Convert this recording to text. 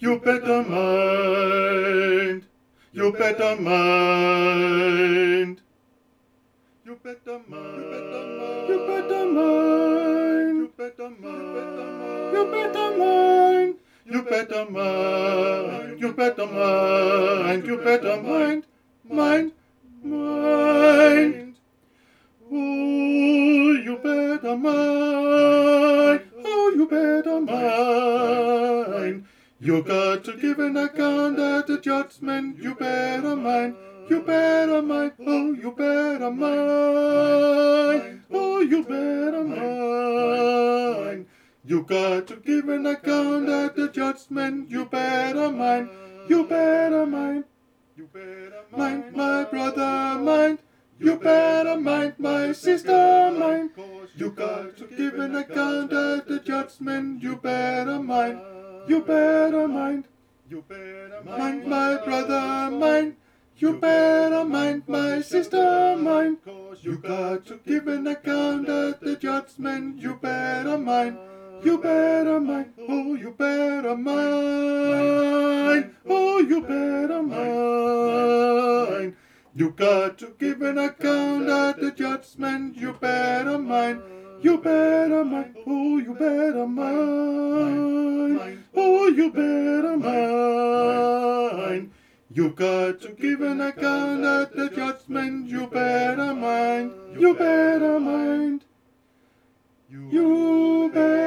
You better mind. You better mind. You better mind. You better mind. You better mind. You better mind. You better mind. You better mind. You better mind. Mind. Mind. Oh, you better mind. Oh, you better mind. You got to give an account at the judgment. You better mind. You better mind. Oh, you better mind. Oh, you better mind. You got to give an account at the judgment. You better mind. You better mind. You better mind, my brother, mind. You better mind, my sister, mind. You got to give an account at the judgment. You better mind. You better mind. You better mind, my brother, mind. You better mind, my sister, mind. You got to give an account at the judgment. You better mind. You better mind. Oh, you better mind. Oh, you better mind. You got to give an account at the judgment. You better mind. You better mind. Oh, you better mind. Oh, you better mind. You got to give an account at the judgment. You better mind. You better mind. You better